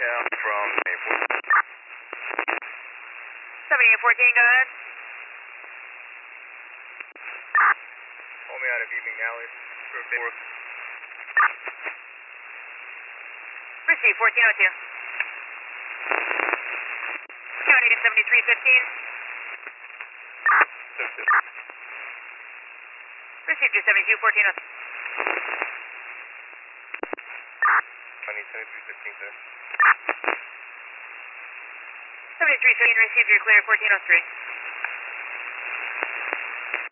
Yeah, from 7814, go ahead. Pull me out of evening alley. Receive 1402. County to 7315. Receive 272, 1402. I need 7315, sir. 7315, receive your clear 1403.